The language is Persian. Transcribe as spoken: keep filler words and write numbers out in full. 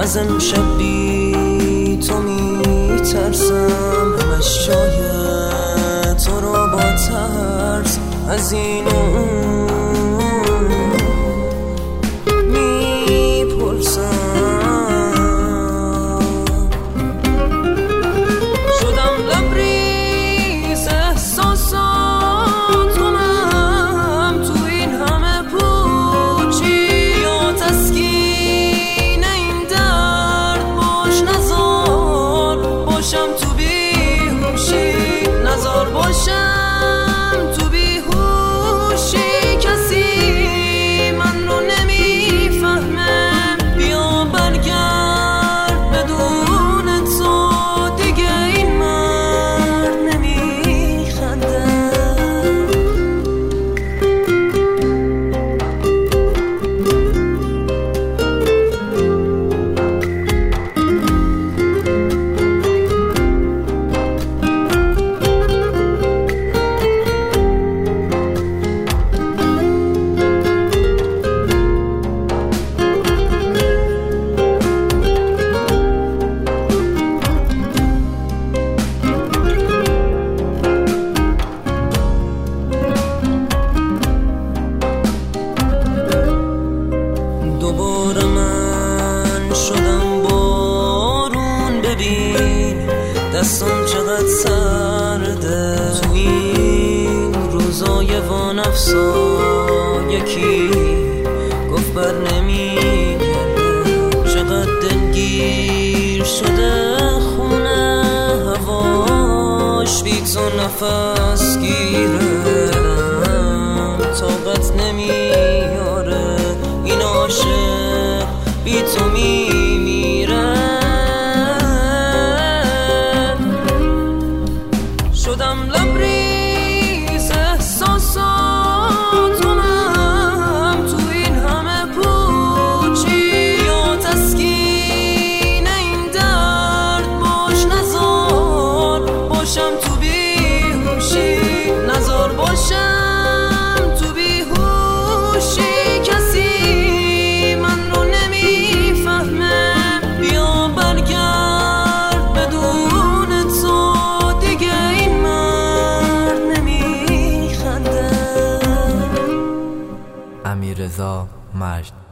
از امشب بی تو میترسم، همش جای تو رو با ترس از این میپرسم. شدم لبریز احساساتم تو این همه پوچی، یا تسکین این درد باش، نزار باشم تو بیهوشی، نزار باشم تو بیهوشی. کسی من رو نمیفهمه، بیا برگرد بدون تو دیگه این مرد نمیخنده. دوباره من شدم بارون، ببین دستم چقدر سرده تو این روزای وانفسا. یکی گفت بر نمیگرده، چقدر دلگیر شده خونه هواش، بی تو نفس گیره، طاقت نمیاره این عاشق بی تو میمیره. شدم لبریز احساساتم تو این همه پوچی، یا تسکین این درد باش، نزار باشم تو بیهوشی، نزار باشم تو بیهوشی. کسی من رو نمیفهمه، بیا برگرد بدون تو دیگه این مرد نمیخنده. امیررضا مجد.